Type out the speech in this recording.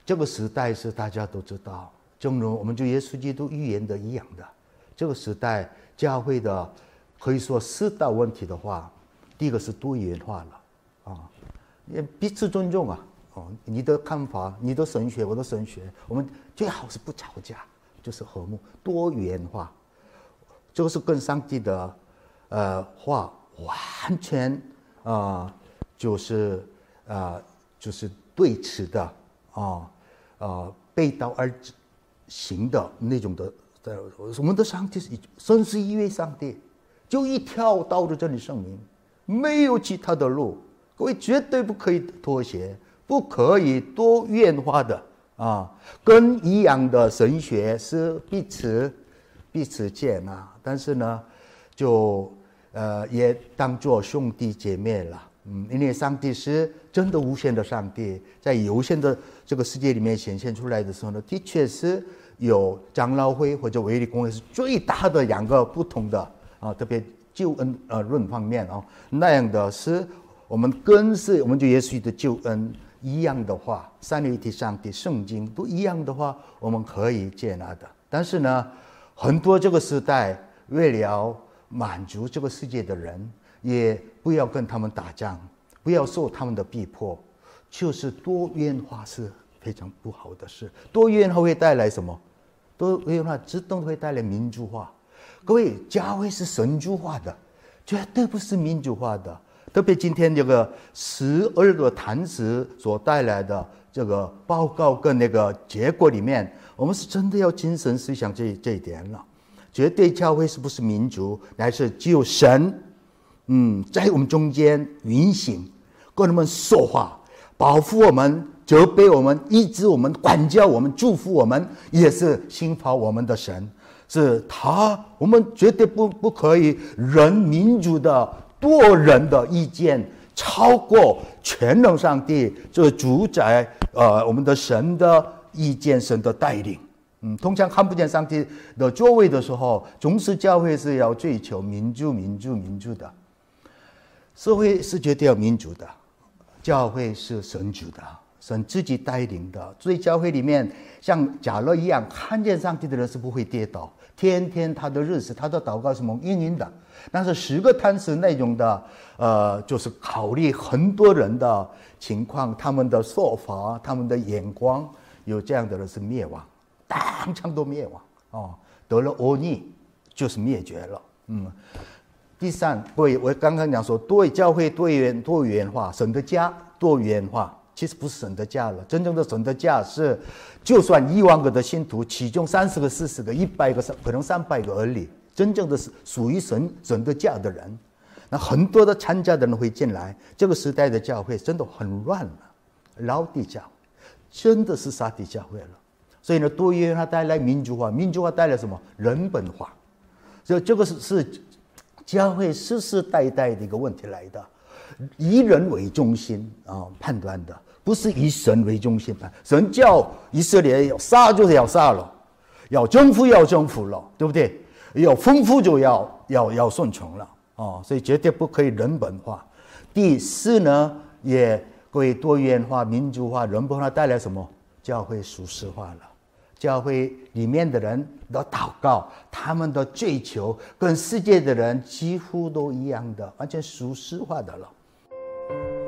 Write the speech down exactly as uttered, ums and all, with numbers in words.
这个时代是大家都知道，正如我们主耶稣基督预言的一样的，这个时代教会的可以说四大问题的话，第一个是多元化了啊，也彼此尊重啊，哦，你的看法，你的神学，我的神学，我们最好是不吵架，就是和睦，多元化，这个是跟上帝的呃话完全啊、呃、就是啊、呃、就是对峙的啊。呃，背道而行的那种的，我们的上帝是神是一位上帝，就一条道的真理圣名，没有其他的路，各位绝对不可以妥协，不可以多元化的啊，跟一样的神学是彼此彼此接纳，但是呢，就呃也当作兄弟姐妹了。嗯，因为上帝是真的无限的上帝，在有限的这个世界里面显现出来的时候呢，的确是有长老会或者卫理公会是最大的两个不同的啊，特别救恩呃论方面啊，那样的是我们跟是我们就耶稣的救恩一样的话，三位一体上帝圣经都一样的话，我们可以接纳的。但是呢，很多这个时代为了满足这个世界的人，也不要跟他们打仗，不要受他们的逼迫，就是多元化是非常不好的事。多元化会带来什么？多元化自动会带来民主化。各位，教会是神主化的，绝对不是民主化的。特别今天这个十二个坛词所带来的这个报告跟那个结果里面，我们是真的要精神思想这这一点了。绝对教会是不是民主，乃是只有神。嗯，在我们中间运行，跟我们说话，保护我们，责备我们，医治我们，管教我们，祝福我们，也是兴发我们的神。是他，我们绝对不不可以人民主的多人的意见超过全能上帝这主宰呃我们的神的意见，神的带领。嗯，通常看不见上帝的作为的时候，总是教会是要追求民主、民主、民主的。社会是绝对要民主的，教会是神主的，神自己带领的。所以教会里面像假乐一样，看见上帝的人是不会跌倒，天天他的日子，他的祷告是蒙应允的。但是十个坛词那种的，呃，就是考虑很多人的情况，他们的说法，他们的眼光，有这样的人是灭亡，当场都灭亡哦，得了恶逆就是灭绝了，嗯。第三，各位，我刚刚讲说，多教会多元多元化，神的家多元化，其实不是神的家了。真正的神的家是，就算一万个的信徒，其中三十个、四十个、一百个，可能三百个而已。真正的是属于神神的家的人，那很多的参加的人会进来。这个时代的教会真的很乱了，老底教会真的是沙地教会了。所以呢，多元化带来民主化，民主化带来什么？人本化。所以这个是是。教会世世代代的一个问题来的，以人为中心啊判断的，不是以神为中心判。神叫以色列要杀就是要杀了，要征服要征服了，对不对？要丰富就要要要顺从了啊，所以绝对不可以人本化。第四呢，也会多元化、民主化、人本化带来什么？教会属实化了。教会里面的人的祷告，他们的追求跟世界的人几乎都一样的，完全属实化的了。